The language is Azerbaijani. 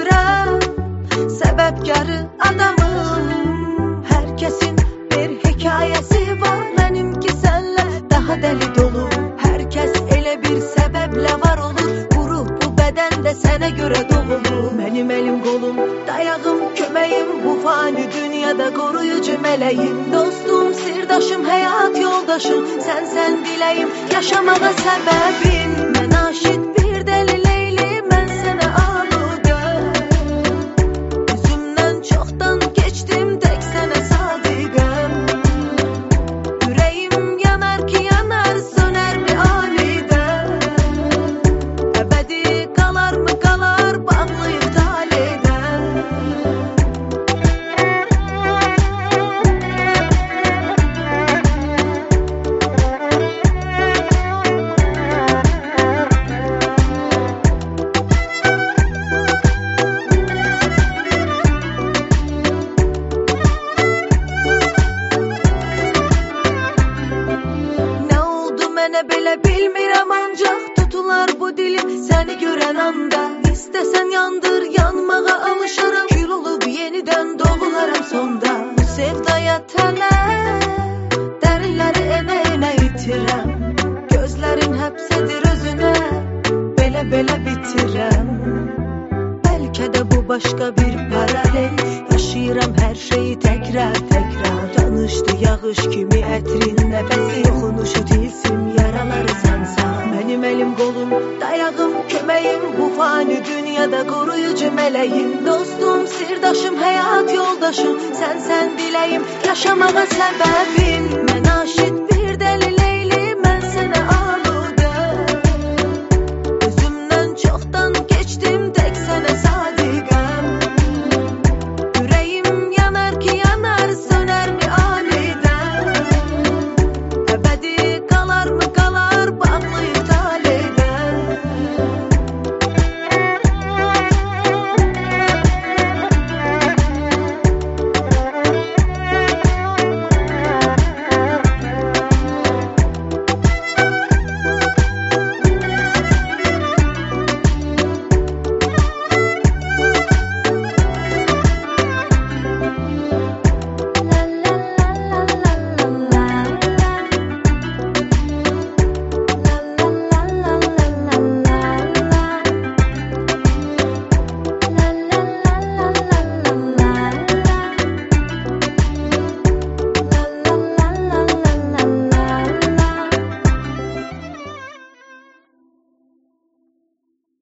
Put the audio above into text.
görürəm səbəbkarı adamım. Hər kəsin bir hekayəsi var, mənimki sənlə daha dəli dolu. Hər kəs elə bir səbəblə var olur, bu ruh bu bədən də sənə görə doğulur. Mənim əlim qolum, dayağım, köməyim, bu fani dünyada qoruyucu mələyim. Dostum, sirdaşım, həyat yoldaşım, sən diləyim, yaşamağa səbəbim. Mən aşiq bir dəli Leyli, mən sənə aludə. Üzümdən çoxdan keçdim, tək sənə sadiqəm. Ürəyim yanar ki yanar, sönər mi anidən? Əbədi qalar mı qalar, bağlıyıq taledən. Nə oldu mənə belə bilmirəm, ancaq tutular bu dilim səni görən anda. İstəsən yandır, yanmağa alışaram, kül olub yenidən doğularam sonda. Bu sevdaya tələ, dərinləri enə itirəm. Gözlərin həbsədir özünə, belə bitirəm. Bəlkə də bu başqa bir paralel, yaşayıram hər şeyi təkrar. Danışdı yağış kimi ətrin nəfəsi, yoxunuşu tilsim yaraları sansa. Mənim əlim qolum, dayağım, köməyim, bu fani dünyada qoruyucu mələyim. Dostum, sirdaşım, həyat yoldaşım, sən diləyim, yaşamağa səbəbim. Mən aşiq